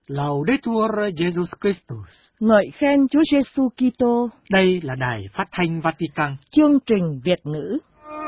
Laudetur Jesus Christus. Ngợi khen Chúa Giêsu Kitô. Đây là Đài Phát thanh Vatican. Chương trình Việt ngữ.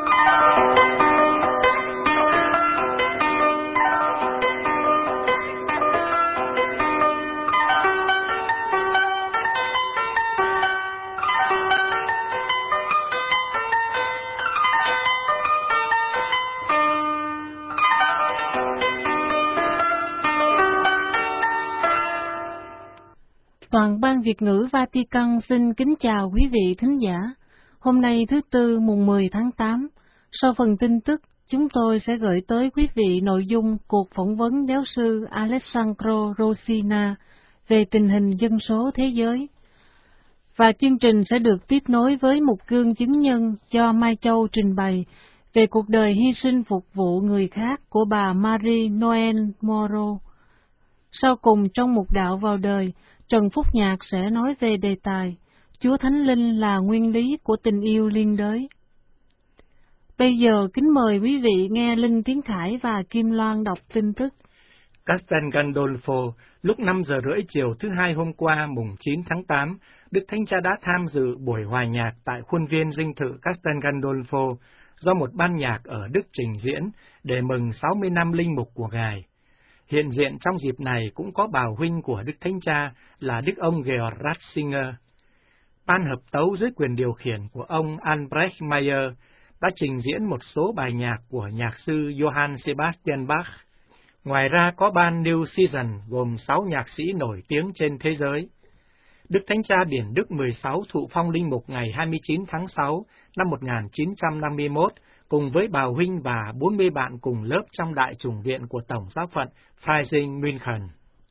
Toàn ban Việt ngữ Vatican xin kính chào quý vị thính giả. Hôm nay thứ Tư mùng 10 tháng 8, sau phần tin tức, chúng tôi sẽ gửi tới quý vị nội dung cuộc phỏng vấn giáo sư Alessandro Rosina về tình hình dân số thế giới. Và chương trình sẽ được tiếp nối với một gương chứng nhân do Mai Châu trình bày về cuộc đời hy sinh phục vụ người khác của bà Marie Noel Moro. Sau cùng trong mục đạo vào đời, Trần Phúc Nhạc sẽ nói về đề tài Chúa Thánh Linh là nguyên lý của tình yêu liên đới. Bây giờ kính mời quý vị nghe Linh Tiến Khải và Kim Loan đọc tin tức. Castel Gandolfo, lúc 5 giờ rưỡi chiều thứ Hai hôm qua mùng 9 tháng 8, Đức Thánh Cha đã tham dự buổi hòa nhạc tại khuôn viên dinh thự Castel Gandolfo do một ban nhạc ở Đức trình diễn để mừng 60 năm linh mục của Ngài. Hiện diện trong dịp này cũng có bảo huynh của Đức Thánh Cha là Đức ông Georg Ratzinger. Ban hợp tấu dưới quyền điều khiển của ông Albrecht Meyer đã trình diễn một số bài nhạc của nhạc sư Johann Sebastian Bach. Ngoài ra có ban New Season gồm 6 nhạc sĩ nổi tiếng trên thế giới. Đức Thánh Cha Điển Đức 16 thụ phong linh mục ngày 29 tháng 6 năm 1951, cùng với bảo huynh và 40 bạn cùng lớp trong đại chủng viện của Tổng giáo phận Freising München.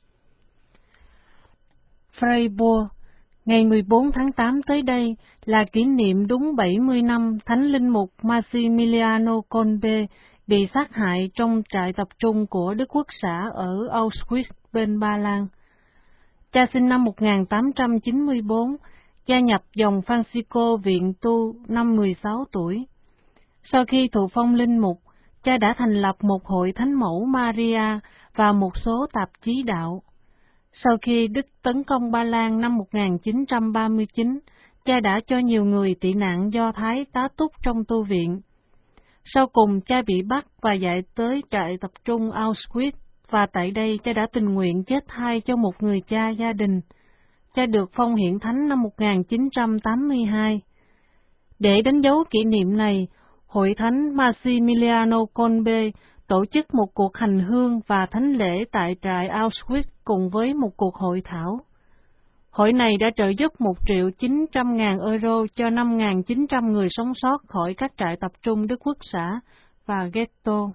Freiburg, ngày 14 tháng 8 tới đây là kỷ niệm đúng 70 năm Thánh Linh mục Massimiliano Kolbe bị sát hại trong trại tập trung của Đức Quốc xã ở Auschwitz bên Ba Lan. Cha sinh năm 1894, gia nhập dòng Francisco Viện Tu năm 16 tuổi. Sau khi thụ phong linh mục, cha đã thành lập một hội Thánh mẫu Maria và một số tạp chí đạo. Sau khi Đức tấn công Ba Lan năm 1939, cha đã cho nhiều người tị nạn Do Thái tá túc trong tu viện. Sau cùng cha bị bắt và giải tới trại tập trung Auschwitz, và tại đây cha đã tình nguyện chết thay cho một người cha gia đình. Cha được phong hiển thánh năm 1982. Để đánh dấu kỷ niệm này, Hội Thánh Massimiliano Kolbe tổ chức một cuộc hành hương và thánh lễ tại trại Auschwitz cùng với một cuộc hội thảo. Hội này đã trợ giúp 1.900.000 euro cho 5.900 người sống sót khỏi các trại tập trung Đức Quốc xã và ghetto.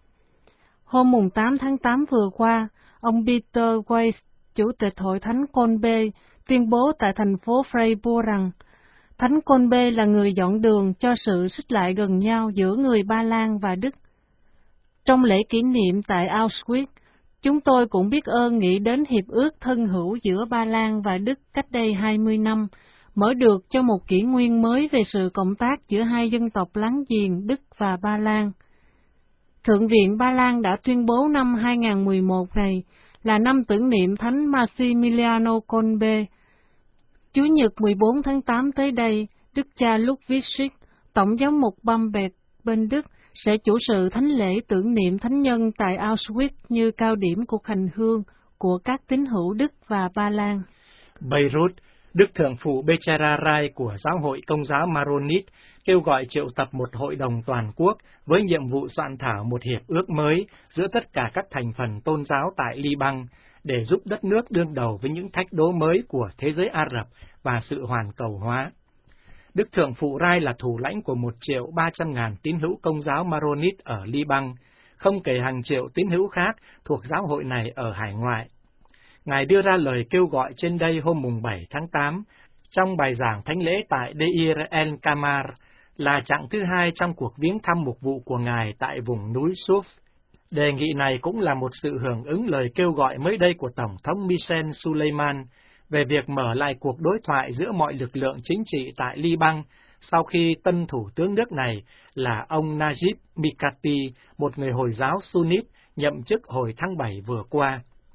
Hôm 8 tháng 8 vừa qua, ông Peter Weiss, Chủ tịch Hội Thánh Kolbe, tuyên bố tại thành phố Freiburg rằng Thánh Kolbe là người dọn đường cho sự xích lại gần nhau giữa người Ba Lan và Đức. Trong lễ kỷ niệm tại Auschwitz, chúng tôi cũng biết ơn nghĩ đến hiệp ước thân hữu giữa Ba Lan và Đức cách đây 20 năm, mở được cho một kỷ nguyên mới về sự cộng tác giữa hai dân tộc láng giềng Đức và Ba Lan. Thượng viện Ba Lan đã tuyên bố năm 2011 này là năm tưởng niệm Thánh Massimiliano Kolbe. Chủ nhật 14 tháng 8 tới đây, Đức cha Ludwig, Tổng giám mục Bamberg bên Đức, sẽ chủ sự thánh lễ tưởng niệm thánh nhân tại Auschwitz như cao điểm cuộc hành hương của các tín hữu Đức và Ba Lan. Beirut, Đức Thượng phụ Bechara Rai của Giáo hội Công giáo Maronit kêu gọi triệu tập một hội đồng toàn quốc với nhiệm vụ soạn thảo một hiệp ước mới giữa tất cả các thành phần tôn giáo tại Liban để giúp đất nước đương đầu với những thách đố mới của thế giới Ả Rập và sự hoàn cầu hóa. Đức Thượng phụ Rai là thủ lãnh của 1.300.000 tín hữu Công giáo Maronit ở Liban, không kể hàng triệu tín hữu khác thuộc giáo hội này ở hải ngoại. Ngài đưa ra lời kêu gọi trên đây hôm 7 tháng 8, trong bài giảng thánh lễ tại Deir el-Kamar, là chặng thứ 2 trong cuộc viếng thăm mục vụ của Ngài tại vùng núi Suf. Đề nghị này cũng là một sự hưởng ứng lời kêu gọi mới đây của Tổng thống Michel Suleiman về việc mở lại cuộc đối thoại giữa mọi lực lượng chính trị tại Liban sau khi tân thủ tướng nước này là ông Najib Mikati, một người Hồi giáo Sunnit, nhậm chức hồi tháng 7 vừa qua.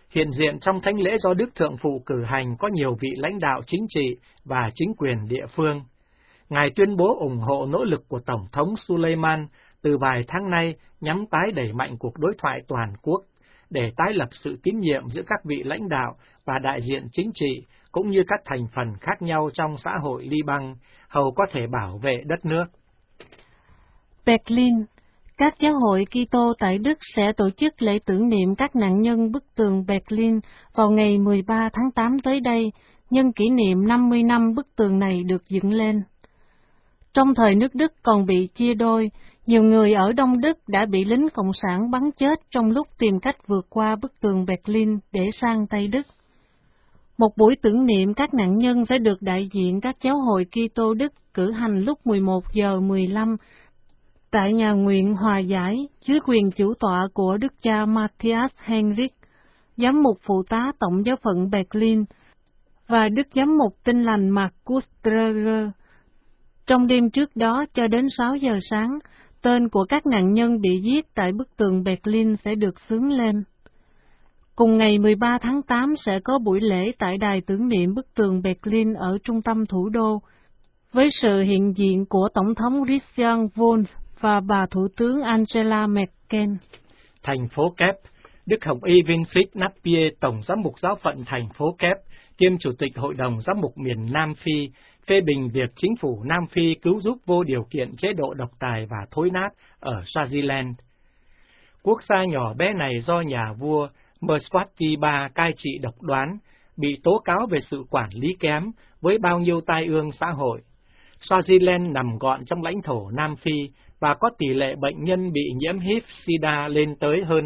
Hiện diện trong thánh lễ do Đức Thượng Phụ cử hành có nhiều vị lãnh đạo chính trị và chính quyền địa phương. Ngài tuyên bố ủng hộ nỗ lực của Tổng thống Suleiman từ vài tháng nay nhằm tái đẩy mạnh cuộc đối thoại toàn quốc, để tái lập sự tín nhiệm giữa các vị lãnh đạo và đại diện chính trị, cũng như các thành phần khác nhau trong xã hội Liban, hầu có thể bảo vệ đất nước. Berlin, các giáo hội Kitô tại Đức sẽ tổ chức lễ tưởng niệm các nạn nhân bức tường Berlin vào ngày 13 tháng 8 tới đây, nhân kỷ niệm 50 năm bức tường này được dựng lên. Trong thời nước Đức còn bị chia đôi, nhiều người ở Đông Đức đã bị lính Cộng sản bắn chết trong lúc tìm cách vượt qua bức tường Berlin để sang Tây Đức. Một buổi tưởng niệm các nạn nhân sẽ được đại diện các giáo hội Kitô Đức cử hành lúc 11 giờ 15 tại nhà nguyện Hòa Giải dưới quyền chủ tọa của Đức cha Matthias Henrich, giám mục phụ tá Tổng giáo phận Berlin, và Đức giám mục Tin lành Markus Dreger. Trong đêm trước đó cho đến 6 giờ sáng, tên của các nạn nhân bị giết tại bức tường Berlin sẽ được xướng lên. Cùng ngày 13 tháng 8 sẽ có buổi lễ tại đài tưởng niệm bức tường Berlin ở trung tâm thủ đô, với sự hiện diện của Tổng thống Christian Wolff và bà Thủ tướng Angela Merkel. Thành phố Kép, Đức Hồng Y Winfried Napier, Tổng giám mục giáo phận thành phố Kép, kiêm Chủ tịch Hội đồng Giám mục miền Nam Phi, phê bình việc chính phủ Nam Phi cứu giúp vô điều kiện chế độ độc tài và thối nát ở Swaziland. Quốc gia nhỏ bé này do nhà vua Mswati III cai trị độc đoán, bị tố cáo về sự quản lý kém với bao nhiêu tai ương xã hội. Swaziland nằm gọn trong lãnh thổ Nam Phi và có tỷ lệ bệnh nhân bị nhiễm HIV-SIDA lên tới hơn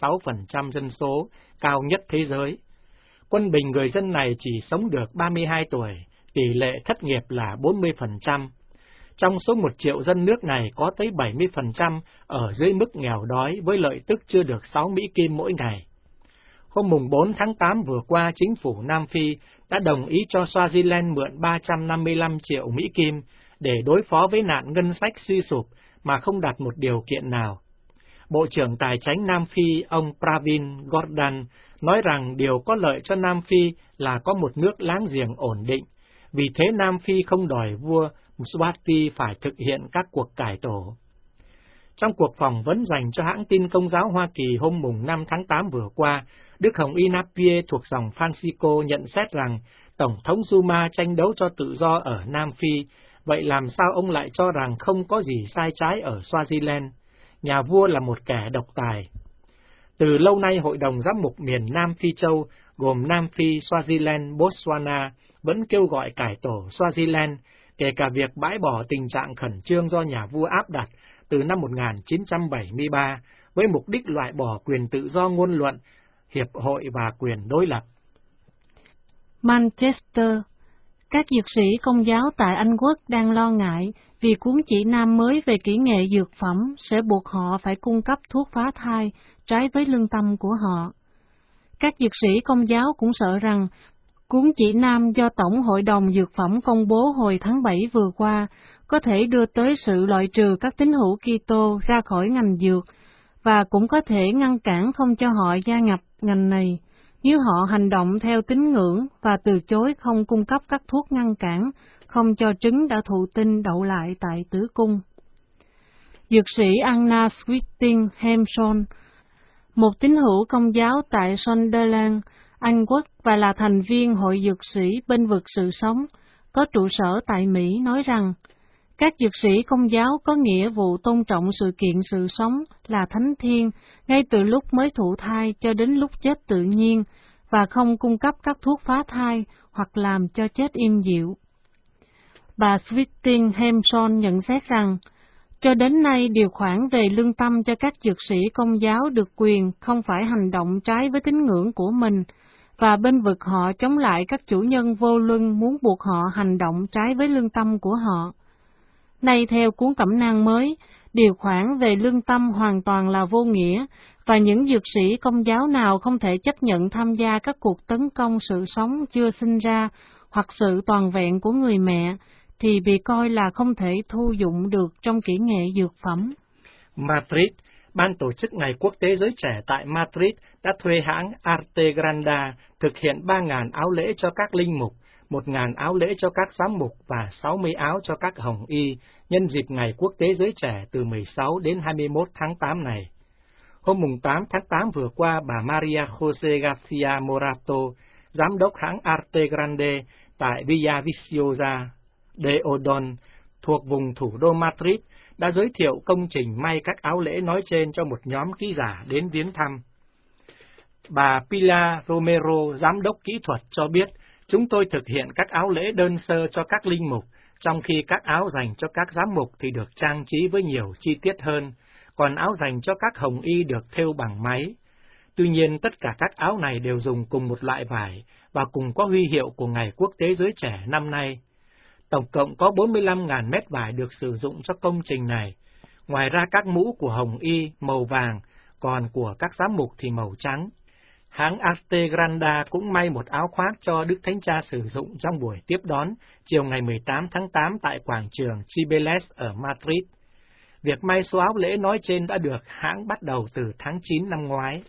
26% dân số, cao nhất thế giới. Quân bình người dân này chỉ sống được 32 tuổi, tỷ lệ thất nghiệp là 40%. Trong số 1 triệu dân nước này có tới 70% ở dưới mức nghèo đói với lợi tức chưa được 6 Mỹ Kim mỗi ngày. Hôm mùng 4 tháng 8 vừa qua, chính phủ Nam Phi đã đồng ý cho Swaziland mượn 355 triệu Mỹ Kim để đối phó với nạn ngân sách suy sụp mà không đặt một điều kiện nào. Bộ trưởng Tài chánh Nam Phi ông Pravin Gordhan nói rằng điều có lợi cho Nam Phi là có một nước láng giềng ổn định, vì thế Nam Phi không đòi vua Mswati phải thực hiện các cuộc cải tổ. Trong cuộc phỏng vấn dành cho hãng tin Công giáo Hoa Kỳ hôm mùng 5 tháng 8 vừa qua, Đức Hồng Y Napier thuộc dòng Francisco nhận xét rằng Tổng thống Zuma tranh đấu cho tự do ở Nam Phi, vậy làm sao ông lại cho rằng không có gì sai trái ở Swaziland? Nhà vua là một kẻ độc tài. Từ lâu nay, Hội đồng Giám mục miền Nam Phi Châu, gồm Nam Phi, Swaziland, Botswana, vẫn kêu gọi cải tổ Swaziland, kể cả việc bãi bỏ tình trạng khẩn trương do nhà vua áp đặt từ năm 1973, với mục đích loại bỏ quyền tự do ngôn luận, hiệp hội và quyền đối lập. Manchester, các dược sĩ Công giáo tại Anh Quốc đang lo ngại vì cuốn chỉ nam mới về kỹ nghệ dược phẩm sẽ buộc họ phải cung cấp thuốc phá thai trái với lương tâm của họ. Các dược sĩ Công giáo cũng sợ rằng cuốn chỉ nam do Tổng Hội đồng Dược phẩm công bố hồi tháng 7 vừa qua có thể đưa tới sự loại trừ các tín hữu Kitô ra khỏi ngành dược và cũng có thể ngăn cản không cho họ gia nhập ngành này nếu họ hành động theo tín ngưỡng và từ chối không cung cấp các thuốc ngăn cản không cho trứng đã thụ tinh đậu lại tại tử cung. Dược sĩ Anna Sweeting Hemson, một tín hữu Công giáo tại Sunderland, Anh Quốc và là thành viên Hội Dược sĩ Bênh vực Sự Sống, có trụ sở tại Mỹ, nói rằng các dược sĩ Công giáo có nghĩa vụ tôn trọng sự kiện sự sống là thánh thiêng ngay từ lúc mới thụ thai cho đến lúc chết tự nhiên và không cung cấp các thuốc phá thai hoặc làm cho chết im dịu. Bà Sweeting Hemson nhận xét rằng, cho đến nay điều khoản về lương tâm cho các dược sĩ Công giáo được quyền không phải hành động trái với tín ngưỡng của mình, và bênh vực họ chống lại các chủ nhân vô luân muốn buộc họ hành động trái với lương tâm của họ. Nay theo cuốn cẩm nang mới, điều khoản về lương tâm hoàn toàn là vô nghĩa, và những dược sĩ Công giáo nào không thể chấp nhận tham gia các cuộc tấn công sự sống chưa sinh ra hoặc sự toàn vẹn của người mẹ, thì bị coi là không thể thu dụng được trong kỹ nghệ dược phẩm. Madrid, Ban tổ chức Ngày Quốc tế Giới Trẻ tại Madrid đã thuê hãng Arte Granda thực hiện 3.000 áo lễ cho các linh mục, 1.000 áo lễ cho các giám mục và 60 áo cho các hồng y nhân dịp Ngày Quốc tế Giới Trẻ từ 16 đến 21 tháng 8 này. Hôm 8 tháng 8 vừa qua, bà Maria José García Morato, giám đốc hãng Arte Grande tại Villa Viciosa de Odon, thuộc vùng thủ đô Madrid, đã giới thiệu công trình may các áo lễ nói trên cho một nhóm ký giả đến viếng thăm. Bà Pilar Romero, giám đốc kỹ thuật cho biết, chúng tôi thực hiện các áo lễ đơn sơ cho các linh mục, trong khi các áo dành cho các giám mục thì được trang trí với nhiều chi tiết hơn, còn áo dành cho các hồng y được thêu bằng máy. Tuy nhiên, tất cả các áo này đều dùng cùng một loại vải và cùng có huy hiệu của Ngày Quốc tế Giới Trẻ năm nay. Tổng cộng có 45.000 mét vải được sử dụng cho công trình này. Ngoài ra các mũ của hồng y màu vàng, còn của các giám mục thì màu trắng. Hãng Arte Granda cũng may một áo khoác cho Đức Thánh Cha sử dụng trong buổi tiếp đón chiều ngày 18 tháng 8 tại quảng trường Cibeles ở Madrid. Việc may số áo lễ nói trên đã được hãng bắt đầu từ tháng 9 năm ngoái.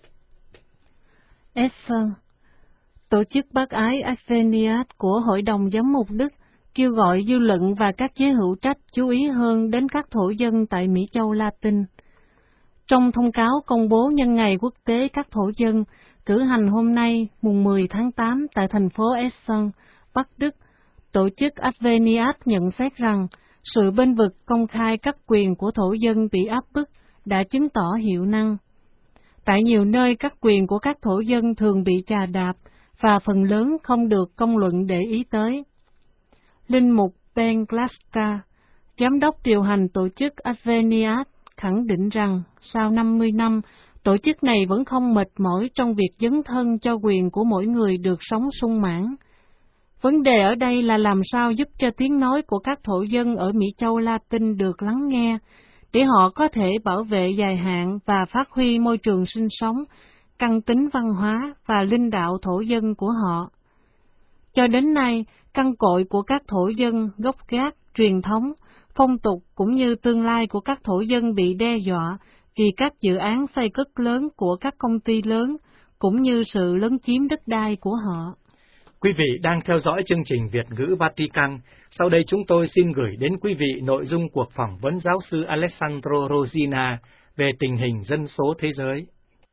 Essen, tổ chức bác ái Adveniat của Hội đồng Giám mục Đức kêu gọi dư luận và các giới hữu trách chú ý hơn đến các thổ dân tại Mỹ Châu Latin. Trong thông cáo công bố nhân ngày quốc tế các thổ dân cử hành hôm nay, mùng 10 tháng 8 tại thành phố Essen, Bắc Đức, tổ chức Adveniat nhận xét rằng sự bênh vực công khai các quyền của thổ dân bị áp bức đã chứng tỏ hiệu năng. Tại nhiều nơi các quyền của các thổ dân thường bị chà đạp và phần lớn không được công luận để ý tới. Linh mục Ben Glaska, giám đốc điều hành tổ chức Adveniat, khẳng định rằng sau 50 năm, tổ chức này vẫn không mệt mỏi trong việc dấn thân cho quyền của mỗi người được sống sung mãn. Vấn đề ở đây là làm sao giúp cho tiếng nói của các thổ dân ở Mỹ Châu Latin được lắng nghe, để họ có thể bảo vệ dài hạn và phát huy môi trường sinh sống, căn tính văn hóa và linh đạo thổ dân của họ. Cho đến nay, căn cội của các thổ dân, gốc gác, truyền thống, phong tục cũng như tương lai của các thổ dân bị đe dọa vì các dự án xây cất lớn của các công ty lớn, cũng như sự lấn chiếm đất đai của họ. Quý vị đang theo dõi chương trình Việt ngữ Vatican. Sau đây chúng tôi xin gửi đến quý vị nội dung cuộc phỏng vấn giáo sư Alessandro Rosina về tình hình dân số thế giới.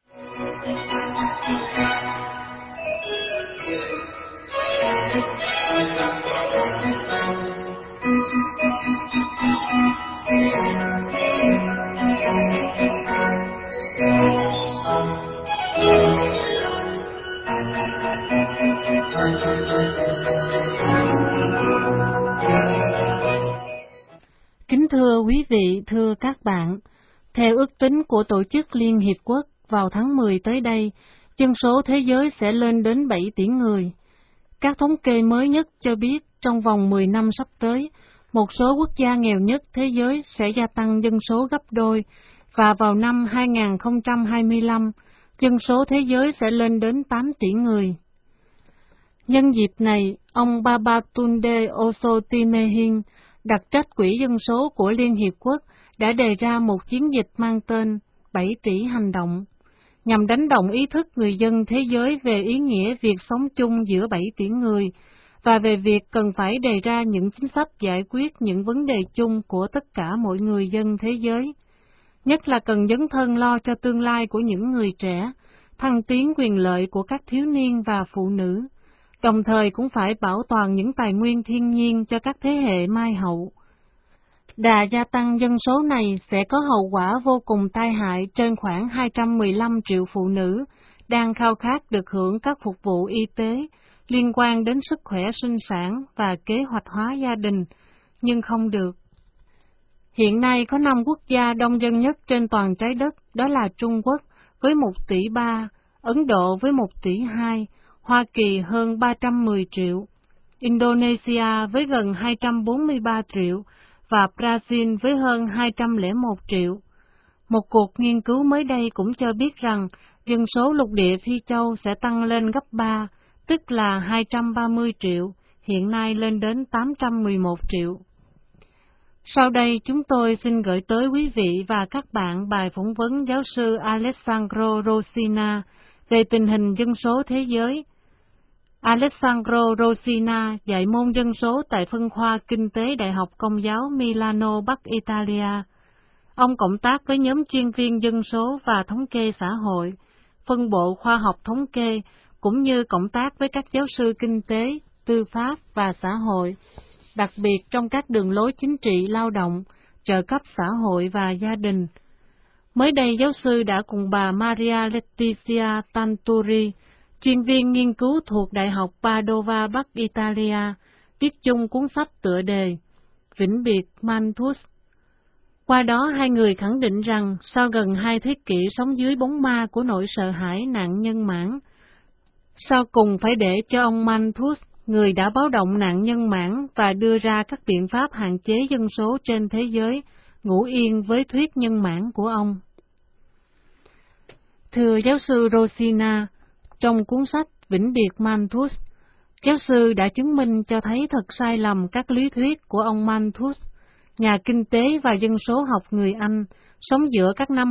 Kính thưa quý vị, thưa các bạn, theo ước tính của Tổ chức Liên Hiệp Quốc, vào tháng 10 tới đây, dân số thế giới sẽ lên đến 7 tỷ người. Các thống kê mới nhất cho biết trong vòng 10 năm sắp tới, một số quốc gia nghèo nhất thế giới sẽ gia tăng dân số gấp đôi, và vào năm 2025, dân số thế giới sẽ lên đến 8 tỷ người. Nhân dịp này, ông Babatunde Osotimehin, đặc trách Quỹ Dân số của Liên Hiệp Quốc, đã đề ra một chiến dịch mang tên 7 tỷ hành động, nhằm đánh động ý thức người dân thế giới về ý nghĩa việc sống chung giữa 7 tỷ người, và về việc cần phải đề ra những chính sách giải quyết những vấn đề chung của tất cả mọi người dân thế giới. Nhất là cần dấn thân lo cho tương lai của những người trẻ, thăng tiến quyền lợi của các thiếu niên và phụ nữ, đồng thời cũng phải bảo toàn những tài nguyên thiên nhiên cho các thế hệ mai hậu. Đà gia tăng dân số này sẽ có hậu quả vô cùng tai hại trên khoảng 215 triệu phụ nữ đang khao khát được hưởng các phục vụ y tế liên quan đến sức khỏe sinh sản và kế hoạch hóa gia đình, nhưng không được. Hiện nay có 5 quốc gia đông dân nhất trên toàn trái đất, đó là Trung Quốc với 1,3 tỷ, Ấn Độ với 1,2 tỷ, Hoa Kỳ hơn 310 triệu, Indonesia với gần 243 triệu và Brazil với hơn 201 triệu. Một cuộc nghiên cứu mới đây cũng cho biết rằng dân số lục địa Phi Châu sẽ tăng lên gấp 3, tức là 230 triệu, hiện nay lên đến 811 triệu. Sau đây chúng tôi xin gửi tới quý vị và các bạn bài phỏng vấn giáo sư Alessandro Rosina về tình hình dân số thế giới. Alessandro Rosina dạy môn dân số tại phân khoa Kinh tế Đại học Công giáo Milano, Bắc Italia. Ông cộng tác với nhóm chuyên viên dân số và thống kê xã hội, phân bộ khoa học thống kê, cũng như cộng tác với các giáo sư kinh tế, tư pháp và xã hội, đặc biệt trong các đường lối chính trị lao động, trợ cấp xã hội và gia đình. Mới đây, giáo sư đã cùng bà Maria Letizia Tanturi, chuyên viên nghiên cứu thuộc Đại học Padova, Bắc Italia, viết chung cuốn sách tựa đề Vĩnh biệt Malthus. Qua đó, hai người khẳng định rằng sau gần 2 thế kỷ sống dưới bóng ma của nỗi sợ hãi nạn nhân mãn, sau cùng phải để cho ông Malthus, người đã báo động nạn nhân mãn và đưa ra các biện pháp hạn chế dân số trên thế giới, ngủ yên với thuyết nhân mãn của ông. Thưa giáo sư Rosina, trong cuốn sách Vĩnh biệt Malthus, giáo sư đã chứng minh cho thấy thật sai lầm các lý thuyết của ông Malthus, nhà kinh tế và dân số học người Anh, sống giữa các năm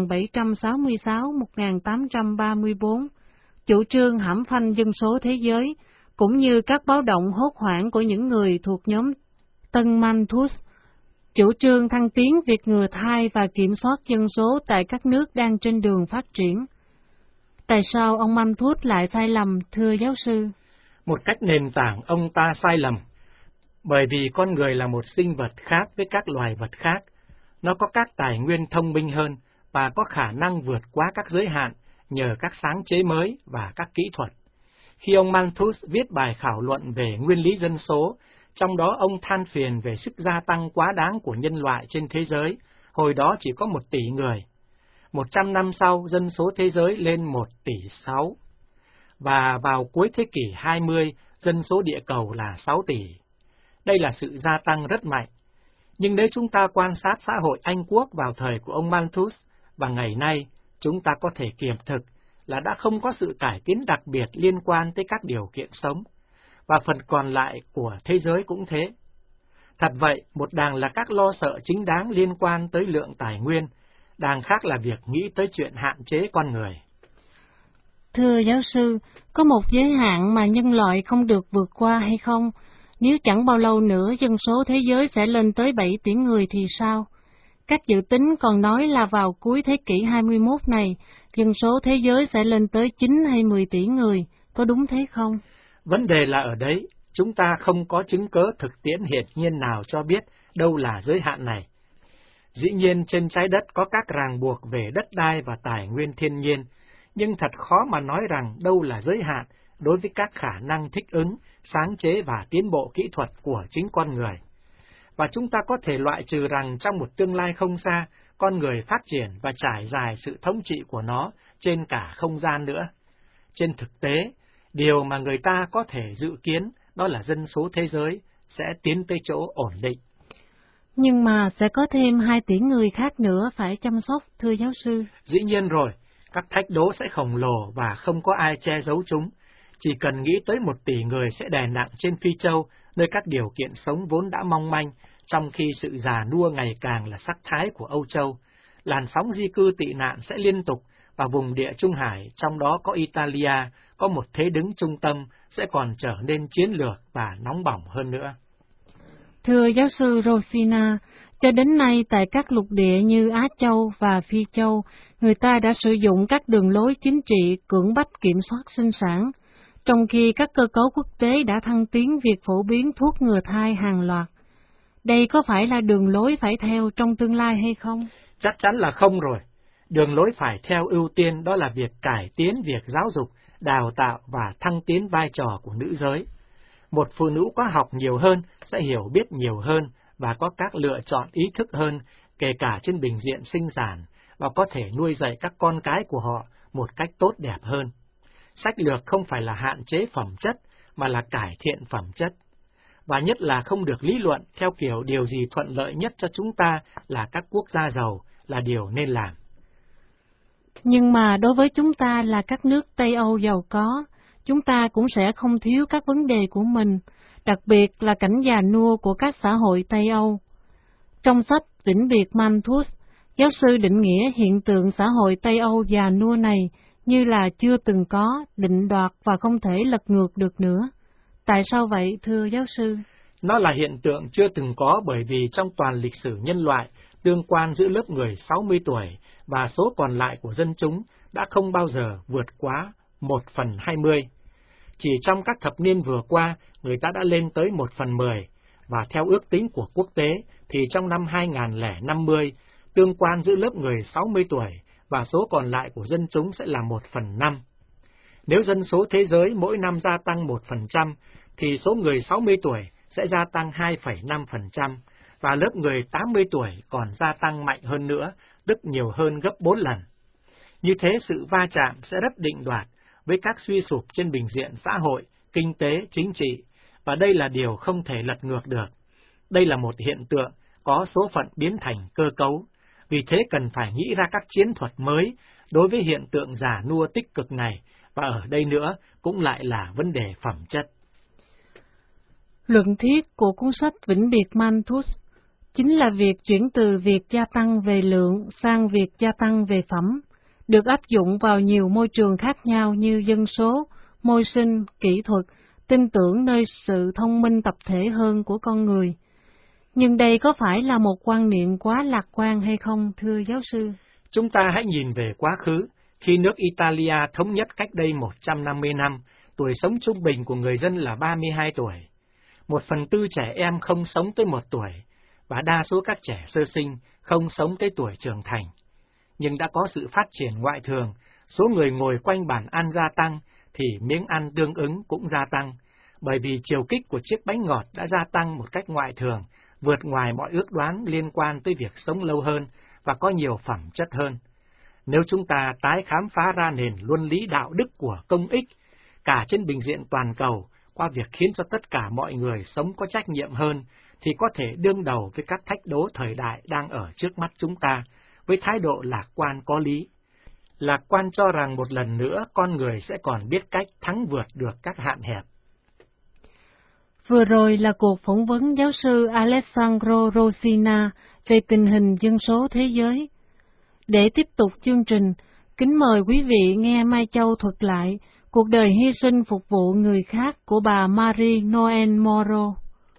1766-1834, chủ trương hãm phanh dân số thế giới, cũng như các báo động hốt hoảng của những người thuộc nhóm Tân Malthus, chủ trương thăng tiến việc ngừa thai và kiểm soát dân số tại các nước đang trên đường phát triển. Tại sao ông Malthus lại sai lầm, thưa giáo sư? Một cách nền tảng, ông ta sai lầm, bởi vì con người là một sinh vật khác với các loài vật khác. Nó có các tài nguyên thông minh hơn và có khả năng vượt qua các giới hạn nhờ các sáng chế mới và các kỹ thuật. Khi ông Malthus viết bài khảo luận về nguyên lý dân số, trong đó ông than phiền về sức gia tăng quá đáng của nhân loại trên thế giới, hồi đó chỉ có 1 tỷ người. 100 năm sau, dân số thế giới lên 1,6 tỷ. Và vào cuối thế kỷ 20, dân số địa cầu là 6 tỷ. Đây là sự gia tăng rất mạnh. Nhưng nếu chúng ta quan sát xã hội Anh Quốc vào thời của ông Malthus, và ngày nay, chúng ta có thể kiểm thực là đã không có sự cải tiến đặc biệt liên quan tới các điều kiện sống, và phần còn lại của thế giới cũng thế. Thật vậy, một đàng là các lo sợ chính đáng liên quan tới lượng tài nguyên, đàng khác là việc nghĩ tới chuyện hạn chế con người. Thưa giáo sư, có một giới hạn mà nhân loại không được vượt qua hay không? Nếu chẳng bao lâu nữa dân số thế giới sẽ lên tới 7 tỷ người thì sao? Các dự tính còn nói là vào cuối thế kỷ 21 này, dân số thế giới sẽ lên tới 9 hay 10 tỷ người, có đúng thế không? Vấn đề là ở đấy, chúng ta không có chứng cớ thực tiễn hiển nhiên nào cho biết đâu là giới hạn này. Dĩ nhiên trên trái đất có các ràng buộc về đất đai và tài nguyên thiên nhiên, nhưng thật khó mà nói rằng đâu là giới hạn đối với các khả năng thích ứng, sáng chế và tiến bộ kỹ thuật của chính con người. Và chúng ta có thể loại trừ rằng trong một tương lai không xa, con người phát triển và trải dài sự thống trị của nó trên cả không gian nữa. Trên thực tế, điều mà người ta có thể dự kiến đó là dân số thế giới sẽ tiến tới chỗ ổn định. Nhưng mà sẽ có thêm 2 tỷ người khác nữa phải chăm sóc, thưa giáo sư. Dĩ nhiên rồi, các thách đố sẽ khổng lồ và không có ai che giấu chúng. Chỉ cần nghĩ tới 1 tỷ người sẽ đè nặng trên Phi Châu, nơi các điều kiện sống vốn đã mong manh, trong khi sự già nua ngày càng là sắc thái của Âu Châu. Làn sóng di cư tị nạn sẽ liên tục, và vùng địa Trung Hải, trong đó có Italia, có một thế đứng trung tâm, sẽ còn trở nên chiến lược và nóng bỏng hơn nữa. Thưa giáo sư Rosina, cho đến nay tại các lục địa như Á Châu và Phi Châu, người ta đã sử dụng các đường lối chính trị cưỡng bách kiểm soát sinh sản, trong khi các cơ cấu quốc tế đã thăng tiến việc phổ biến thuốc ngừa thai hàng loạt. Đây có phải là đường lối phải theo trong tương lai hay không? Chắc chắn là không rồi. Đường lối phải theo ưu tiên đó là việc cải tiến việc giáo dục, đào tạo và thăng tiến vai trò của nữ giới. Một phụ nữ có học nhiều hơn sẽ hiểu biết nhiều hơn và có các lựa chọn ý thức hơn, kể cả trên bình diện sinh sản, và có thể nuôi dạy các con cái của họ một cách tốt đẹp hơn. Sách lược không phải là hạn chế phẩm chất, mà là cải thiện phẩm chất. Và nhất là không được lý luận theo kiểu điều gì thuận lợi nhất cho chúng ta là các quốc gia giàu là điều nên làm. Nhưng mà đối với chúng ta là các nước Tây Âu giàu có, chúng ta cũng sẽ không thiếu các vấn đề của mình, đặc biệt là cảnh già nua của các xã hội Tây Âu. Trong sách Vĩnh biệt Malthus, giáo sư định nghĩa hiện tượng xã hội Tây Âu già nua này như là chưa từng có, định đoạt và không thể lật ngược được nữa. Tại sao vậy, thưa giáo sư? Nó là hiện tượng chưa từng có bởi vì trong toàn lịch sử nhân loại, tương quan giữa lớp người 60 tuổi và số còn lại của dân chúng đã không bao giờ vượt quá 1/20. Chỉ trong các thập niên vừa qua, người ta đã lên tới 1/10, và theo ước tính của quốc tế thì trong năm 2050, tương quan giữa lớp người 60 tuổi và số còn lại của dân chúng sẽ là 1/5. Nếu dân số thế giới mỗi năm gia tăng 1%, thì số người 60 tuổi sẽ gia tăng 2,5%, và lớp người 80 tuổi còn gia tăng mạnh hơn nữa, tức nhiều hơn gấp 4 lần. Như thế, sự va chạm sẽ rất định đoạt với các suy sụp trên bình diện xã hội, kinh tế, chính trị, và đây là điều không thể lật ngược được. Đây là một hiện tượng có số phận biến thành cơ cấu, vì thế cần phải nghĩ ra các chiến thuật mới đối với hiện tượng già nua tích cực này, và ở đây nữa cũng lại là vấn đề phẩm chất. Luận thuyết của cuốn sách Vĩnh biệt Malthus chính là việc chuyển từ việc gia tăng về lượng sang việc gia tăng về phẩm, được áp dụng vào nhiều môi trường khác nhau như dân số, môi sinh, kỹ thuật, tin tưởng nơi sự thông minh tập thể hơn của con người. Nhưng đây có phải là một quan niệm quá lạc quan hay không, thưa giáo sư? Chúng ta hãy nhìn về quá khứ. Khi nước Italia thống nhất cách đây 150 năm, tuổi sống trung bình của người dân là 32 tuổi. 1/4 trẻ em không sống tới 1 tuổi, và đa số các trẻ sơ sinh không sống tới tuổi trưởng thành. Nhưng đã có sự phát triển ngoại thường, số người ngồi quanh bàn ăn gia tăng, thì miếng ăn tương ứng cũng gia tăng, bởi vì chiều kích của chiếc bánh ngọt đã gia tăng một cách ngoại thường, vượt ngoài mọi ước đoán liên quan tới việc sống lâu hơn và có nhiều phẩm chất hơn. Nếu chúng ta tái khám phá ra nền luân lý đạo đức của công ích, cả trên bình diện toàn cầu, qua việc khiến cho tất cả mọi người sống có trách nhiệm hơn, thì có thể đương đầu với các thách đố thời đại đang ở trước mắt chúng ta, với thái độ lạc quan có lý. Lạc quan cho rằng một lần nữa con người sẽ còn biết cách thắng vượt được các hạn hẹp. Vừa rồi là cuộc phỏng vấn giáo sư Alessandro Rosina về tình hình dân số thế giới. Để tiếp tục chương trình, kính mời quý vị nghe Mai Châu thuật lại cuộc đời hy sinh phục vụ người khác của bà Marie Noel Moro.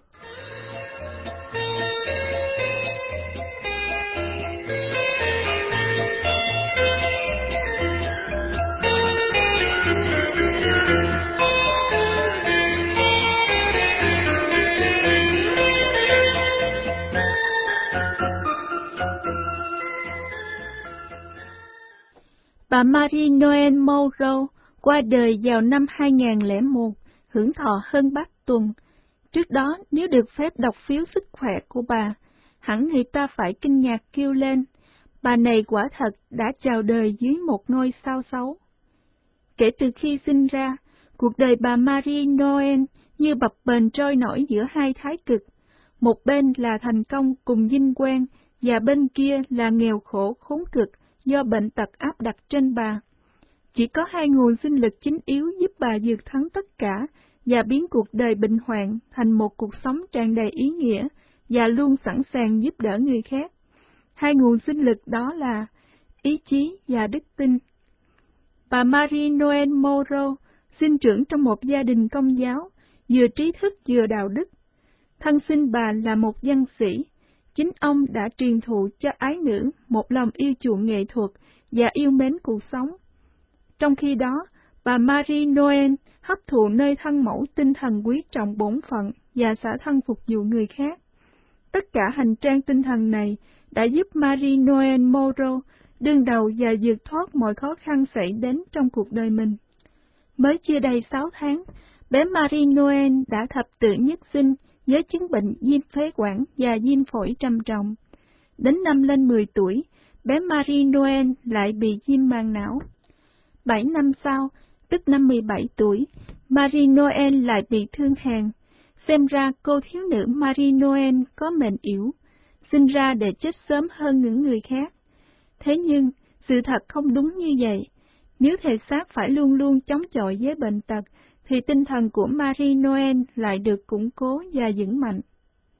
Bà Marie Noel Moro qua đời vào năm 2001, hưởng thọ hơn 8 tuần. Trước đó, nếu được phép đọc phiếu sức khỏe của bà, hẳn người ta phải kinh ngạc kêu lên, bà này quả thật đã chào đời dưới một ngôi sao xấu. Kể từ khi sinh ra, cuộc đời bà Marie Noel như bập bềnh trôi nổi giữa hai thái cực, một bên là thành công cùng vinh quang, và bên kia là nghèo khổ khốn cực do bệnh tật áp đặt trên bà. Chỉ có hai nguồn sinh lực chính yếu giúp bà vượt thắng tất cả và biến cuộc đời bệnh hoạn thành một cuộc sống tràn đầy ý nghĩa và luôn sẵn sàng giúp đỡ người khác. Hai nguồn sinh lực đó là ý chí và đức tin. Bà Marie Noel Moro sinh trưởng trong một gia đình công giáo, vừa trí thức vừa đạo đức. Thân sinh bà là một văn sĩ. Chính ông đã truyền thụ cho ái nữ một lòng yêu chuộng nghệ thuật và yêu mến cuộc sống. Trong khi đó, bà Marie Noel hấp thụ nơi thân mẫu tinh thần quý trọng bổn phận và xả thân phục vụ người khác. Tất cả hành trang tinh thần này đã giúp Marie Noel Moro đương đầu và vượt thoát mọi khó khăn xảy đến trong cuộc đời mình. Mới chưa đầy 6 tháng, bé Marie Noel đã thập tự nhất sinh với chứng bệnh viêm phế quản và viêm phổi trầm trọng. Đến năm lên 10 tuổi, bé Marie Noel lại bị viêm màng não. 7 năm sau, tức năm 17 tuổi, Marie Noel lại bị thương hàn. Xem ra cô thiếu nữ Marie Noel có mệnh yếu, sinh ra để chết sớm hơn những người khác. Thế nhưng, sự thật không đúng như vậy. Nếu thể xác phải luôn luôn chống chọi với bệnh tật, thì tinh thần của Marie Noel lại được củng cố và vững mạnh.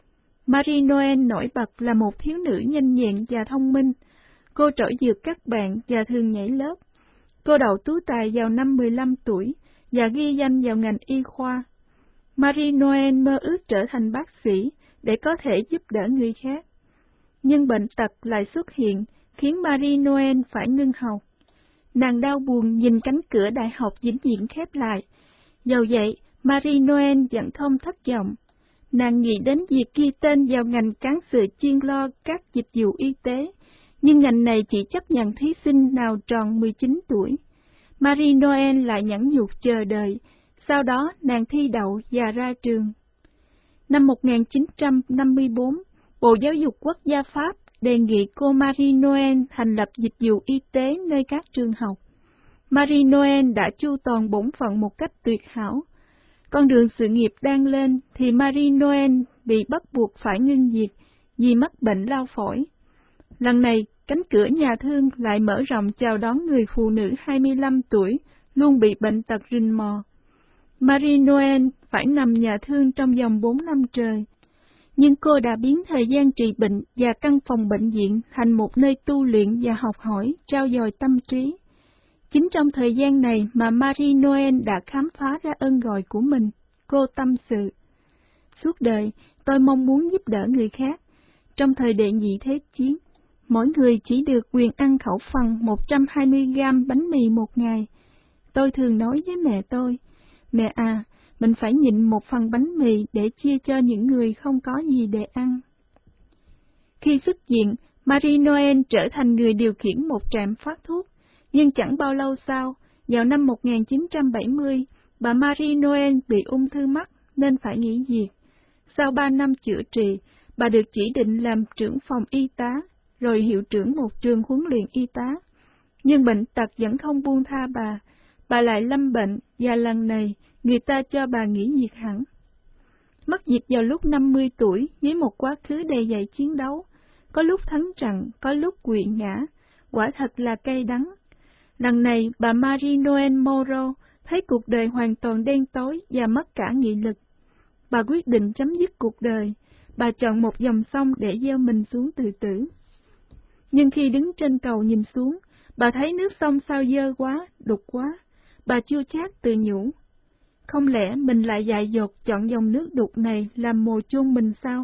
Marie Noel nổi bật là một thiếu nữ nhanh nhẹn và thông minh. Cô trỗi dược các bạn và thường nhảy lớp. Cô đậu tú tài vào năm 15 tuổi và ghi danh vào ngành y khoa. Marie Noel mơ ước trở thành bác sĩ để có thể giúp đỡ người khác. Nhưng bệnh tật lại xuất hiện, khiến Marie Noel phải ngưng học. Nàng đau buồn nhìn cánh cửa đại học vĩnh viễn khép lại. Dầu vậy, Marie Noel vẫn không thất vọng. Nàng nghĩ đến việc ghi tên vào ngành cán sự chuyên lo các dịch vụ y tế, nhưng ngành này chỉ chấp nhận thí sinh nào tròn 19 tuổi. Marie Noel lại nhẫn nhục chờ đợi, sau đó nàng thi đậu và ra trường. Năm 1954, Bộ Giáo dục Quốc gia Pháp đề nghị cô Marie Noel thành lập dịch vụ y tế nơi các trường học. Marie Noel đã chu toàn bổn phận một cách tuyệt hảo. Con đường sự nghiệp đang lên thì Marie Noel bị bắt buộc phải ngưng việc vì mắc bệnh lao phổi. Lần này, cánh cửa nhà thương lại mở rộng chào đón người phụ nữ 25 tuổi, luôn bị bệnh tật rình mò. Marie Noel phải nằm nhà thương trong vòng 4 năm trời. Nhưng cô đã biến thời gian trị bệnh và căn phòng bệnh viện thành một nơi tu luyện và học hỏi, trau dồi tâm trí. Chính trong thời gian này mà Marie Noel đã khám phá ra ơn gọi của mình. Cô tâm sự: suốt đời, tôi mong muốn giúp đỡ người khác. Trong thời đệ nhị thế chiến, mỗi người chỉ được quyền ăn khẩu phần 120 gram bánh mì một ngày. Tôi thường nói với mẹ tôi: mẹ à, mình phải nhịn một phần bánh mì để chia cho những người không có gì để ăn. Khi xuất viện, Marie Noel trở thành người điều khiển một trạm phát thuốc. Nhưng chẳng bao lâu sau, vào năm 1970, bà Marie Noel bị ung thư mắt nên phải nghỉ việc. Sau 3 năm chữa trị, bà được chỉ định làm trưởng phòng y tá, rồi hiệu trưởng một trường huấn luyện y tá. Nhưng bệnh tật vẫn không buông tha bà lại lâm bệnh và lần này người ta cho bà nghỉ việc hẳn. Mất việc vào lúc 50 tuổi với một quá khứ đầy dày chiến đấu, có lúc thắng trận, có lúc quỵ ngã, quả thật là cay đắng. Lần này bà Marie Noel Moreau thấy cuộc đời hoàn toàn đen tối và mất cả nghị lực. Bà quyết định chấm dứt cuộc đời. Bà chọn một dòng sông để gieo mình xuống tự tử. Nhưng khi đứng trên cầu nhìn xuống, bà thấy nước sông sao dơ quá, đục quá. Bà chua chát tự nhủ: không lẽ mình lại dại dột chọn dòng nước đục này làm mồ chôn mình sao?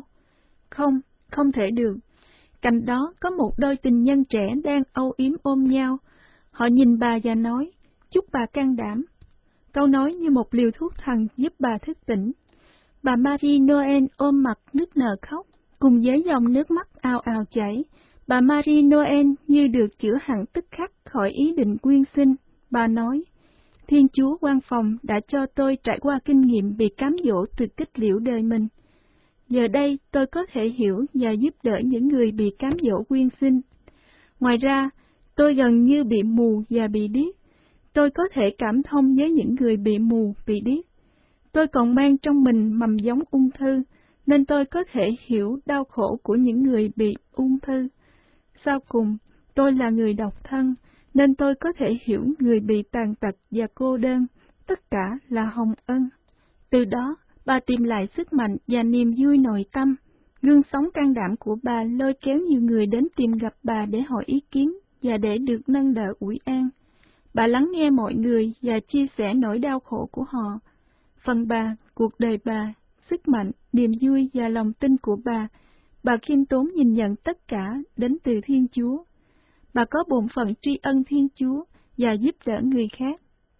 Không thể được. Cạnh đó có một đôi tình nhân trẻ đang âu yếm ôm nhau. Họ nhìn bà và nói: chúc bà can đảm. Câu nói như một liều thuốc thần giúp bà thức tỉnh. Bà Marie Noel ôm mặt nức nở khóc, cùng với dòng nước mắt ào ào chảy. Bà Marie Noel như được chữa hẳn tức khắc khỏi ý định quyên sinh. Bà nói: Thiên Chúa quan phòng đã cho tôi trải qua kinh nghiệm bị cám dỗ từ kết liễu đời mình. Giờ đây tôi có thể hiểu và giúp đỡ những người bị cám dỗ quyên sinh. Ngoài ra, tôi gần như bị mù và bị điếc. Tôi có thể cảm thông với những người bị mù, bị điếc. Tôi còn mang trong mình mầm giống ung thư, nên tôi có thể hiểu đau khổ của những người bị ung thư. Sau cùng, tôi là người độc thân, nên tôi có thể hiểu người bị tàn tật và cô đơn, tất cả là hồng ân. Từ đó, bà tìm lại sức mạnh và niềm vui nội tâm. Gương sống can đảm của bà lôi kéo nhiều người đến tìm gặp bà để hỏi ý kiến và để được nâng đỡ ủi an. Bà lắng nghe mọi người và chia sẻ nỗi đau khổ của họ. Phần bà, cuộc đời bà, sức mạnh, niềm vui và lòng tin của bà khiêm tốn nhìn nhận tất cả đến từ Thiên Chúa. Bà có bổn phận tri ân Thiên Chúa và giúp đỡ người khác.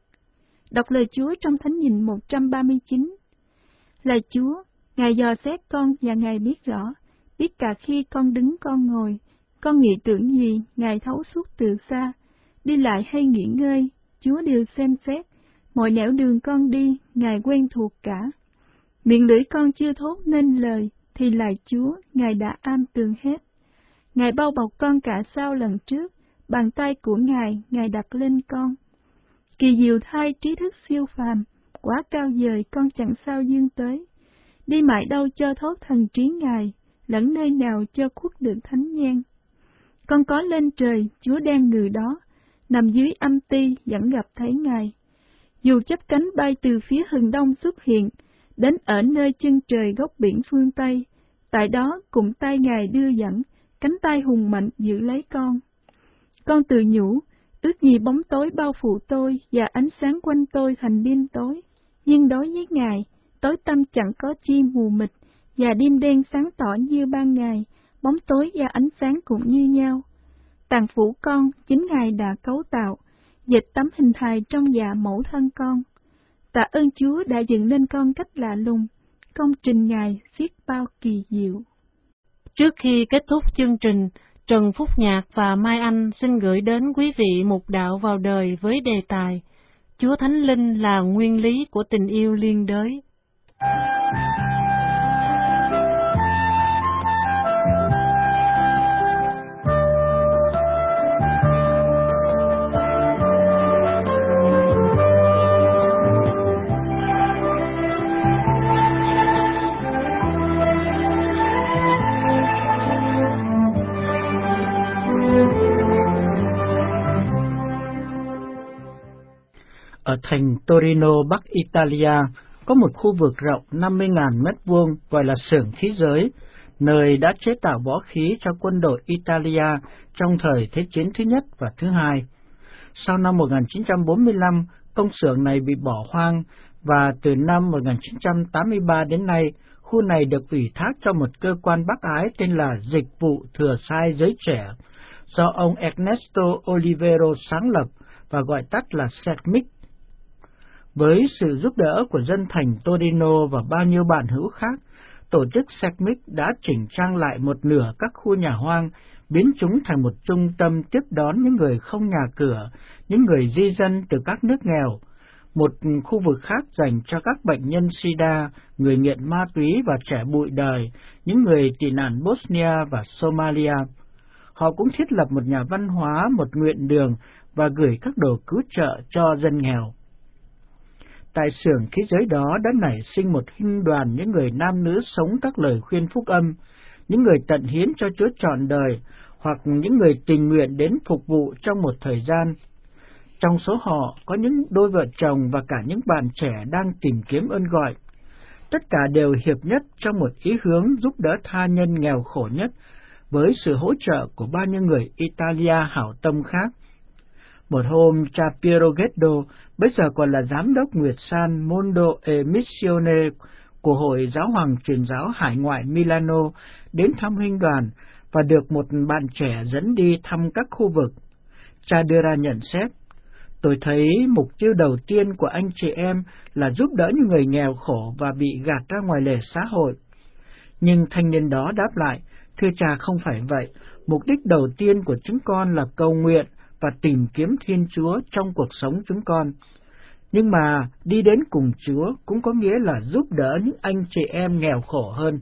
Đọc lời Chúa trong Thánh Nhịn 139. Lạy Chúa, Ngài dò xét con và Ngài biết rõ, biết cả khi con đứng con ngồi, con nghĩ tưởng gì, Ngài thấu suốt từ xa. Đi lại hay nghỉ ngơi, Chúa đều xem xét, mọi nẻo đường con đi, Ngài quen thuộc cả. Miệng lưỡi con chưa thốt nên lời, thì lạy Chúa, Ngài đã am tường hết. Ngài bao bọc con cả sau lần trước, bàn tay của Ngài đặt lên con. Kỳ diệu thay trí thức siêu phàm, quá cao vời con chẳng sao dương tới. Đi mãi đâu cho thốt thần trí Ngài, lẫn nơi nào cho khuất được thánh nhang. Con có lên trời, Chúa đang ngự đó, nằm dưới âm ti vẫn gặp thấy Ngài. Dù chắp cánh bay từ phía hừng đông xuất hiện, đến ở nơi chân trời góc biển phương Tây, Tại đó cùng tay Ngài đưa dẫn, cánh tay hùng mạnh giữ lấy con. Con tự nhủ, ước gì bóng tối bao phủ tôi và ánh sáng quanh tôi thành đêm tối. Nhưng đối với Ngài, tối tăm chẳng có chi mù mịt, và đêm đen sáng tỏ như ban ngày, bóng tối và ánh sáng cũng như nhau. Tàn phủ con, chính Ngài đã cấu tạo, dịch tấm hình hài trong dạ mẫu thân con. Tạ ơn Chúa đã dựng nên con cách lạ lùng, công trình Ngài xiết bao kỳ diệu. Trước khi kết thúc chương trình, Trần Phúc Nhạc và Mai Anh xin gửi đến quý vị mục đạo vào đời với đề tài Chúa Thánh Linh là nguyên lý của tình yêu liên đới. Ở thành Torino, Bắc Italia, có một khu vực rộng 50.000 mét vuông gọi là xưởng khí giới, nơi đã chế tạo võ khí cho quân đội Italia trong thời Thế chiến thứ nhất và thứ hai. Sau năm 1945, công xưởng này bị bỏ hoang, và từ năm 1983 đến nay, khu này được ủy thác cho một cơ quan Bác Ái tên là Dịch vụ Thừa Sai Giới Trẻ, do ông Ernesto Olivero sáng lập và gọi tắt là SECMIC. Với sự giúp đỡ của dân thành Torino và bao nhiêu bạn hữu khác, tổ chức SECMIC đã chỉnh trang lại một nửa các khu nhà hoang, biến chúng thành một trung tâm tiếp đón những người không nhà cửa, những người di dân từ các nước nghèo, một khu vực khác dành cho các bệnh nhân SIDA, người nghiện ma túy và trẻ bụi đời, những người tị nạn Bosnia và Somalia. Họ cũng thiết lập một nhà văn hóa, một nguyện đường và gửi các đồ cứu trợ cho dân nghèo. Tại xưởng khí giới đó đã nảy sinh một hình đoàn những người nam nữ sống các lời khuyên phúc âm, những người tận hiến cho Chúa trọn đời, hoặc những người tình nguyện đến phục vụ trong một thời gian. Trong số họ có những đôi vợ chồng và cả những bạn trẻ đang tìm kiếm ơn gọi. Tất cả đều hiệp nhất trong một ý hướng giúp đỡ tha nhân nghèo khổ nhất, với sự hỗ trợ của bao nhiêu người Italia hảo tâm khác. Một hôm, cha Piero Ghetto, bây giờ còn là giám đốc Nguyệt San Mondo e Missione của Hội Giáo hoàng Truyền giáo Hải ngoại Milano, đến thăm huynh đoàn và được một bạn trẻ dẫn đi thăm các khu vực. Cha đưa ra nhận xét: tôi thấy mục tiêu đầu tiên của anh chị em là giúp đỡ những người nghèo khổ và bị gạt ra ngoài lề xã hội. Nhưng thanh niên đó đáp lại: thưa cha, không phải vậy. Mục đích đầu tiên của chúng con là cầu nguyện và tìm kiếm Thiên Chúa trong cuộc sống chúng con. Nhưng mà đi đến cùng Chúa cũng có nghĩa là giúp đỡ những anh chị em nghèo khổ hơn.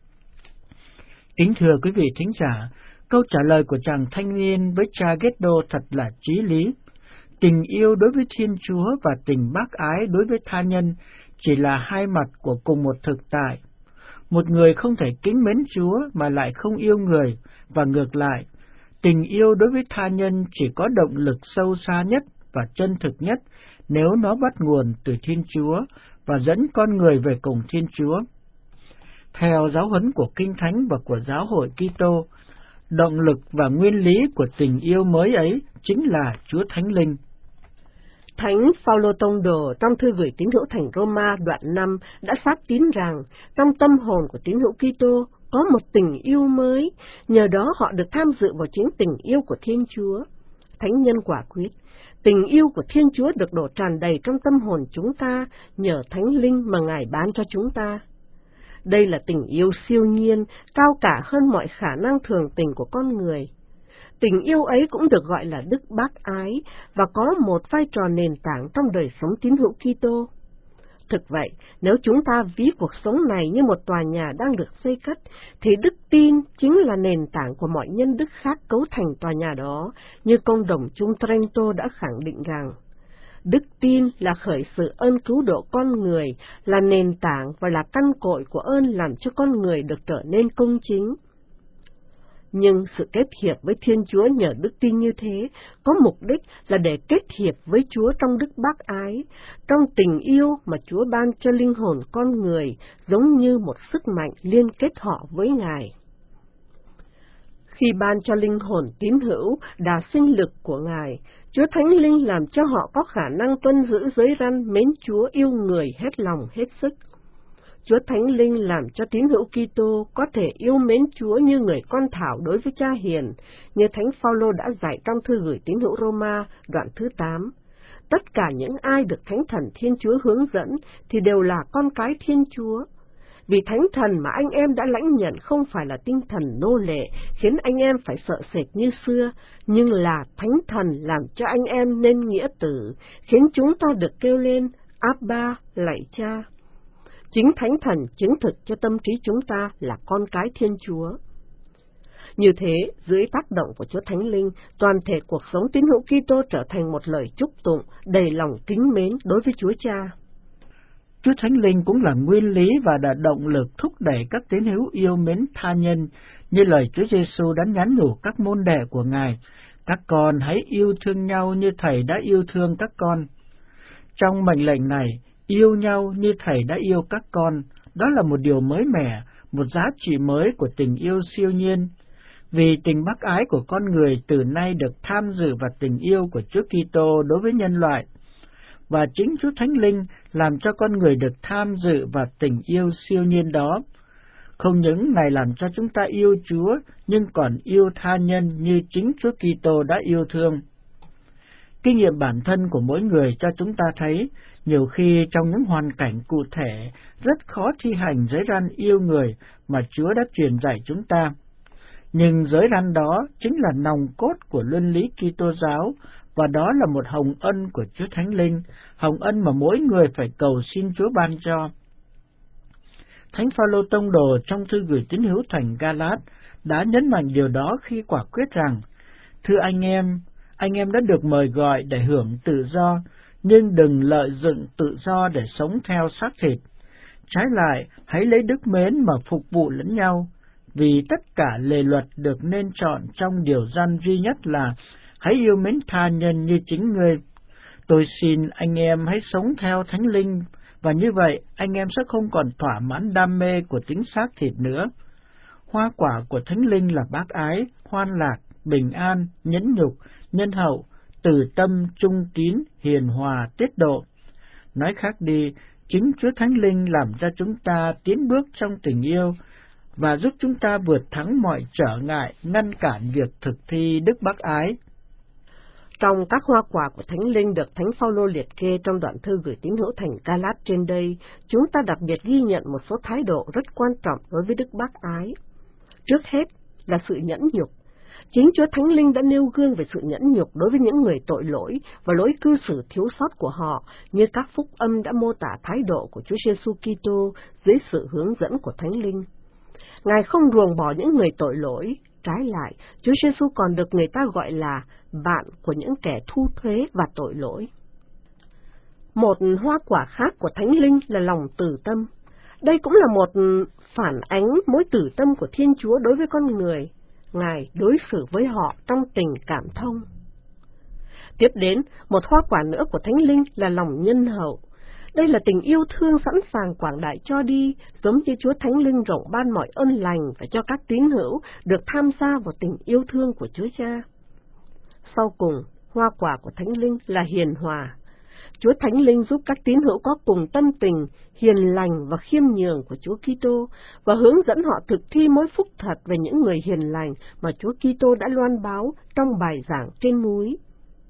Kính thưa quý vị thính giả, câu trả lời của chàng thanh niên với cha Ghetto thật là chí lý. Tình yêu đối với Thiên Chúa và tình bác ái đối với tha nhân chỉ là hai mặt của cùng một thực tại. Một người không thể kính mến Chúa mà lại không yêu người, và ngược lại, tình yêu đối với tha nhân chỉ có động lực sâu xa nhất và chân thực nhất nếu nó bắt nguồn từ Thiên Chúa và dẫn con người về cùng Thiên Chúa. Theo giáo huấn của Kinh Thánh và của Giáo hội Kitô, động lực và nguyên lý của tình yêu mới ấy chính là Chúa Thánh Linh. Thánh Phaolô Tông Đồ trong thư gửi tín hữu thành Roma đoạn 5 đã xác tín rằng trong tâm hồn của tín hữu Kitô có một tình yêu mới, nhờ đó họ được tham dự vào chính tình yêu của Thiên Chúa. Thánh nhân quả quyết, tình yêu của Thiên Chúa được đổ tràn đầy trong tâm hồn chúng ta nhờ Thánh Linh mà Ngài ban cho chúng ta. Đây là tình yêu siêu nhiên, cao cả hơn mọi khả năng thường tình của con người. Tình yêu ấy cũng được gọi là đức bác ái và có một vai trò nền tảng trong đời sống tín hữu Kitô. Thực vậy, nếu chúng ta ví cuộc sống này như một tòa nhà đang được xây cất, thì đức tin chính là nền tảng của mọi nhân đức khác cấu thành tòa nhà đó, như công đồng chung Trento đã khẳng định rằng đức tin là khởi sự ơn cứu độ con người, là nền tảng và là căn cội của ơn làm cho con người được trở nên công chính. Nhưng sự kết hiệp với Thiên Chúa nhờ đức tin như thế có mục đích là để kết hiệp với Chúa trong đức bác ái, trong tình yêu mà Chúa ban cho linh hồn con người, giống như một sức mạnh liên kết họ với Ngài. Khi ban cho linh hồn tín hữu đà sinh lực của Ngài, Chúa Thánh Linh làm cho họ có khả năng tuân giữ giới răn mến Chúa, yêu người hết lòng hết sức. Chúa Thánh Linh làm cho tín hữu Kitô có thể yêu mến Chúa như người con thảo đối với Cha Hiền, như Thánh Phaolô đã dạy trong thư gửi tín hữu Roma đoạn thứ 8. Tất cả những ai được Thánh Thần Thiên Chúa hướng dẫn thì đều là con cái Thiên Chúa. Vì Thánh Thần mà anh em đã lãnh nhận không phải là tinh thần nô lệ, khiến anh em phải sợ sệt như xưa, nhưng là Thánh Thần làm cho anh em nên nghĩa tử, khiến chúng ta được kêu lên, Abba, lạy Cha. Chính Thánh Thần chứng thực cho tâm trí chúng ta là con cái Thiên Chúa. Như thế, dưới tác động của Chúa Thánh Linh, toàn thể cuộc sống tín hữu Kitô trở thành một lời chúc tụng đầy lòng kính mến đối với Chúa Cha. Chúa Thánh Linh cũng là nguyên lý và là động lực thúc đẩy các tín hữu yêu mến tha nhân, như lời Chúa Giêsu đã nhắn nhủ các môn đệ của Ngài: các con hãy yêu thương nhau như Thầy đã yêu thương các con. Trong mệnh lệnh này, yêu nhau như Thầy đã yêu các con, đó là một điều mới mẻ, một giá trị mới của tình yêu siêu nhiên. Vì tình bác ái của con người từ nay được tham dự vào tình yêu của Chúa Kitô đối với nhân loại, và chính Chúa Thánh Linh làm cho con người được tham dự vào tình yêu siêu nhiên đó. Không những Ngài làm cho chúng ta yêu Chúa, nhưng còn yêu tha nhân như chính Chúa Kitô đã yêu thương. Kinh nghiệm bản thân của mỗi người cho chúng ta thấy, nhiều khi trong những hoàn cảnh cụ thể, rất khó thi hành giới răn yêu người mà Chúa đã truyền dạy chúng ta. Nhưng giới răn đó chính là nòng cốt của luân lý Kitô giáo, và đó là một hồng ân của Chúa Thánh Linh, hồng ân mà mỗi người phải cầu xin Chúa ban cho. Thánh Phaolô tông đồ trong thư gửi tín hữu thành Ga-lát đã nhấn mạnh điều đó khi quả quyết rằng: thưa anh em đã được mời gọi để hưởng tự do, nhưng đừng lợi dụng tự do để sống theo xác thịt. Trái lại, hãy lấy đức mến mà phục vụ lẫn nhau, vì tất cả lề luật được nên chọn trong điều răn duy nhất là hãy yêu mến tha nhân như chính ngươi. Tôi xin anh em hãy sống theo Thánh Linh, và như vậy anh em sẽ không còn thỏa mãn đam mê của tính xác thịt nữa. Hoa quả của Thánh Linh là bác ái, hoan lạc, bình an, nhẫn nhục, nhân hậu, từ tâm, trung tín, hiền hòa, tiết độ. Nói khác đi, chính Chúa Thánh Linh làm cho chúng ta tiến bước trong tình yêu và giúp chúng ta vượt thắng mọi trở ngại, ngăn cản việc thực thi đức bác ái. Trong các hoa quả của Thánh Linh được Thánh Phaolô liệt kê trong đoạn thư gửi tín hữu thành Ga-lát trên đây, chúng ta đặc biệt ghi nhận một số thái độ rất quan trọng đối với đức bác ái. Trước hết là sự nhẫn nhục. Chính Chúa Thánh Linh đã nêu gương về sự nhẫn nhục đối với những người tội lỗi và lối cư xử thiếu sót của họ, như các phúc âm đã mô tả thái độ của Chúa Giêsu Kitô dưới sự hướng dẫn của Thánh Linh. Ngài không ruồng bỏ những người tội lỗi, trái lại, Chúa Giêsu còn được người ta gọi là bạn của những kẻ thu thuế và tội lỗi. Một hoa quả khác của Thánh Linh là lòng từ tâm. Đây cũng là một phản ánh mối từ tâm của Thiên Chúa đối với con người. Ngài đối xử với họ trong tình cảm thông. Tiếp đến, một hoa quả nữa của Thánh Linh là lòng nhân hậu. Đây là tình yêu thương sẵn sàng quảng đại cho đi, giống như Chúa Thánh Linh rộng ban mọi ơn lành và cho các tín hữu được tham gia vào tình yêu thương của Chúa Cha. Sau cùng, hoa quả của Thánh Linh là hiền hòa. Chúa Thánh Linh giúp các tín hữu có cùng tâm tình, hiền lành và khiêm nhường của Chúa Kitô và hướng dẫn họ thực thi mối phúc thật về những người hiền lành mà Chúa Kitô đã loan báo trong bài giảng trên núi.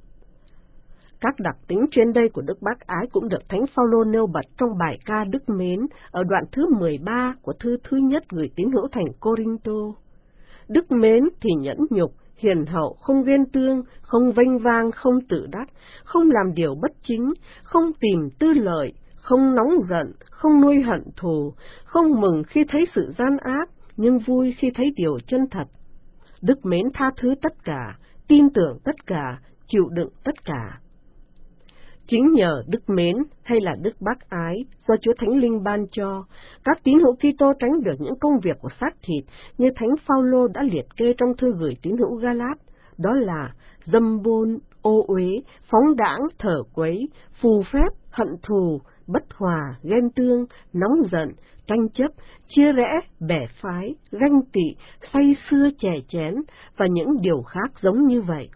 Các đặc tính trên đây của đức bác ái cũng được Thánh Phaolô nêu bật trong bài ca Đức Mến ở đoạn thứ 13 của thư thứ nhất gửi tín hữu thành Cô-rinh-tô. Đức mến thì nhẫn nhục, hiền hậu, không ghen tương, không vênh vang, không tự đắc, không làm điều bất chính, không tìm tư lợi, không nóng giận, không nuôi hận thù, không mừng khi thấy sự gian ác, nhưng vui khi thấy điều chân thật. Đức mến tha thứ tất cả, tin tưởng tất cả, chịu đựng tất cả. Chính nhờ đức mến hay là đức bác ái do Chúa Thánh Linh ban cho, các tín hữu Kitô tránh được những công việc của xác thịt như Thánh Phaolô đã liệt kê trong thư gửi tín hữu Galat, đó là dâm bôn, ô uế, phóng đãng, thở quấy, phù phép, hận thù, bất hòa, ghen tương, nóng giận, tranh chấp, chia rẽ, bè phái, ganh tị, say sưa chè chén và những điều khác giống như vậy.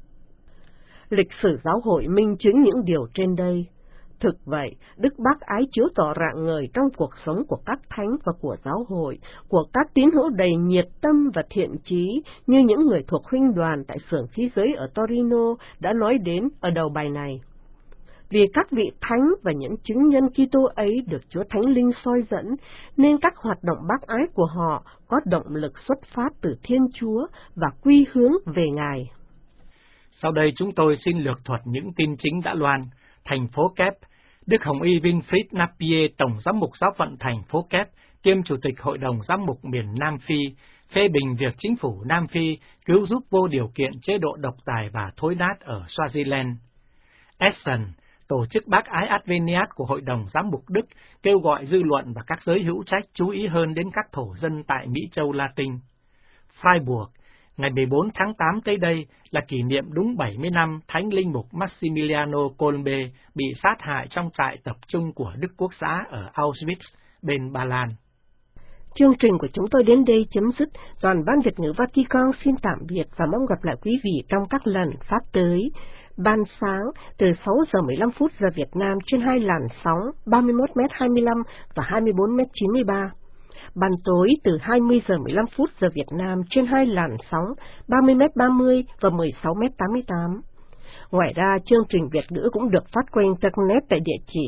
Lịch sử giáo hội minh chứng những điều trên đây. Thực vậy, đức bác ái chiếu tỏ rạng ngời trong cuộc sống của các thánh và của giáo hội, của các tín hữu đầy nhiệt tâm và thiện chí như những người thuộc huynh đoàn tại xưởng khí giới ở Torino đã nói đến ở đầu bài này. Vì các vị thánh và những chứng nhân Kitô ấy được Chúa Thánh Linh soi dẫn, nên các hoạt động bác ái của họ có động lực xuất phát từ Thiên Chúa và quy hướng về Ngài. Sau đây chúng tôi xin lược thuật những tin chính đã loan. Thành phố Kép, Đức Hồng Y Winfried Napier, Tổng giám mục giáo phận thành phố Kép, kiêm Chủ tịch Hội đồng Giám mục miền Nam Phi, phê bình việc chính phủ Nam Phi cứu giúp vô điều kiện chế độ độc tài và thối nát ở Swaziland. Essen, Tổ chức Bác ái Adveniat của Hội đồng Giám mục Đức, kêu gọi dư luận và các giới hữu trách chú ý hơn đến các thổ dân tại Mỹ Châu Latin. Freiburg, ngày 14 tháng 8 tới đây là kỷ niệm đúng 70 năm Thánh Linh mục Maximiliano Kolbe bị sát hại trong trại tập trung của Đức Quốc xã ở Auschwitz, bên Ba Lan. Chương trình của chúng tôi đến đây chấm dứt. Đoàn Ban Việt ngữ Vatican xin tạm biệt và mong gặp lại quý vị trong các lần phát tới. Ban sáng từ 6 giờ 15 phút giờ Việt Nam trên 2 làn sóng 31m25 và 24m93. Ban tối từ 20 giờ 15 phút giờ Việt Nam trên 2 làn sóng 30m30 và 16m88. Ngoài ra, chương trình Việt ngữ cũng được phát qua Internet tại địa chỉ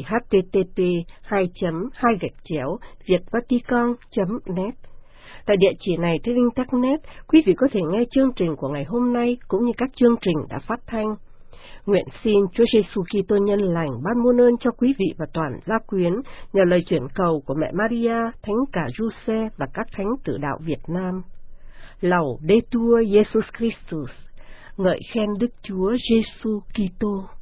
http://vietvatican.net. Tại địa chỉ này trên Internet, quý vị có thể nghe chương trình của ngày hôm nay cũng như các chương trình đã phát thanh. Nguyện xin Chúa Giêsu Kitô nhân lành ban muôn ơn cho quý vị và toàn gia quyến nhờ lời chuyển cầu của mẹ Maria, Thánh cả Giuse và các thánh tử đạo Việt Nam. Laudetur Jesus Christus, ngợi khen Đức Chúa Giêsu Kitô.